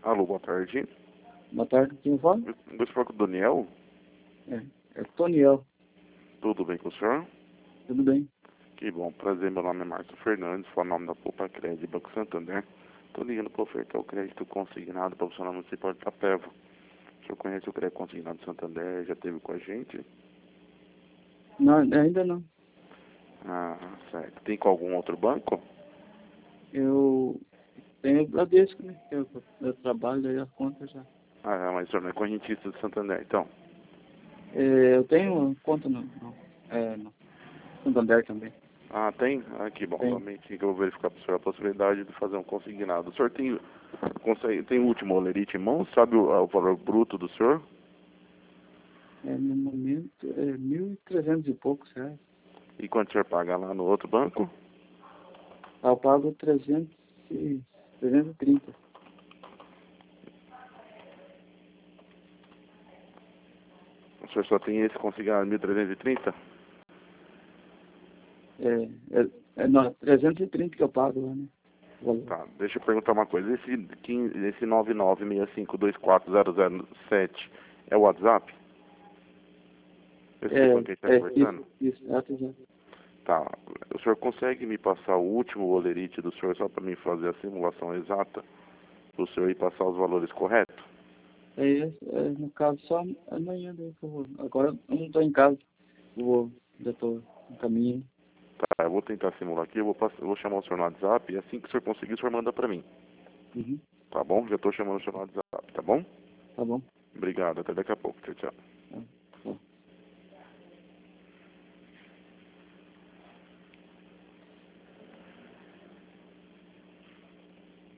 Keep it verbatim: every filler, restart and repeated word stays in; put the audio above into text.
Alô, boa tarde. Boa tarde, quem fala? Você fala com o Daniel? É, é Toniel. Tudo bem com o senhor? Tudo bem? Que bom, prazer, meu nome é Márcio Fernandes, falo o nome da Poupa Crédito Banco Santander. Estou ligando para ofertar o crédito consignado para o funcionário municipal de Itapeva. O senhor conhece o crédito consignado de Santander? Já teve com a gente? Não, ainda não. Ah, certo. Tem com algum outro banco? Eu tenho o Bradesco, né? Que eu, eu trabalho aí a conta já. Ah, mas o senhor não é correntista de Santander, então? É, eu tenho uma conta no, no, é, no Santander também. Ah, tem? Ah, que bom. Tem. Também que eu vou verificar para o senhor a possibilidade de fazer um consignado. O senhor tem, consegue, tem o último olerite em mão? Sabe o, o valor bruto do senhor? É, no momento é mil e trezentos e poucos reais. E quanto o senhor paga lá no outro banco? Eu pago trezentos e, trezentos e trinta. O senhor só tem esse consignado mil trezentos e trinta? É, é, é, não, trezentos e trinta que eu pago lá, né? O valor. Tá, deixa eu perguntar uma coisa. Esse, quinze, esse nove nove seis cinco dois quatro zero zero sete é o WhatsApp? Esse É, banco que a gente está é, conversando? isso, isso, exato, exato. Tá. O senhor consegue me passar o último olerite do senhor só para mim fazer a simulação exata? Para o senhor ir passar os valores corretos? É, esse, é, no caso, só amanhã daí que eu vou. Agora eu não estou em casa. Eu vou, já estou no caminho. Tá, eu vou tentar simular aqui, eu vou, passar, eu vou chamar o senhor no WhatsApp e assim que o senhor conseguir, o senhor manda para mim. Uhum. Tá bom? Já estou chamando o senhor no WhatsApp, tá bom? Tá bom. Obrigado, até daqui a pouco. Tchau, tchau.